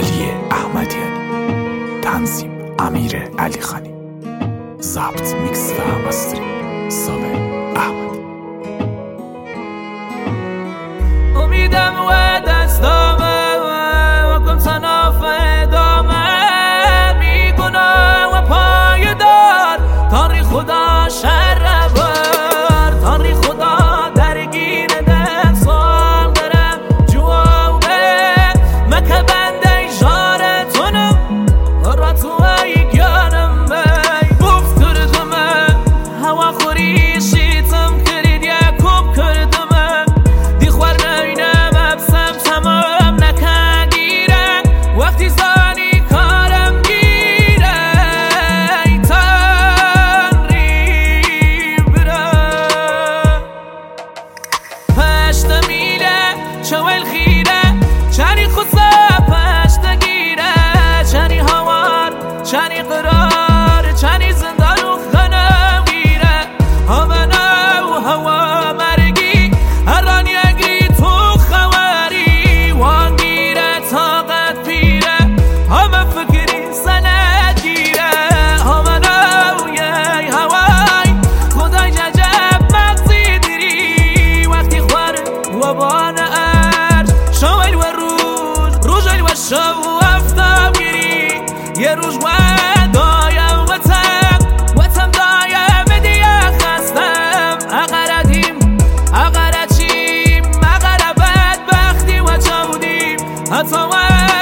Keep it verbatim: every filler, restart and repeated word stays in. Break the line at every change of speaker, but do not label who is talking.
علی احمدیانی، تنظیم امیر علی خانی، ضبط میکس و مسترینگ صابر احمدی.
امیدم و دستامه و کن تناف ادامه، بیگناه و پایدار تاریخ خدا شر بر، تاریخ خدا درگیر ده سال درم جوابه مکه بنده جارتونم را تو ای گانم بی بوف کردمه هوا خوری شیطم کرید یکوب کردمه دی خوار نینم ابسم تمام نکندیره وقتی زانی کارم گیره ای تنری بره پشت میله چوال خیره چنی خصه پشت گیره چنی هوار چنی قرار چنی زندان و خنم گیره همنا و هوا مرگی هران یگی تو خواری وان گیره طاقت پیره همه فکری سند گیره همنا و یی هوای خدای ججب مغزی دیری وقتی خوار و بان ارج شوال و روز روزل و شب و افتاب گیری یه روز و دایم وطم وطم دایم دیگه خستم اقردیم اقرچیم اقربت بختی و چودیم حتی